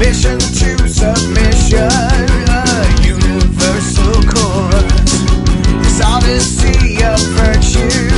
submission to submission, a universal chorus, this odyssey of virtue.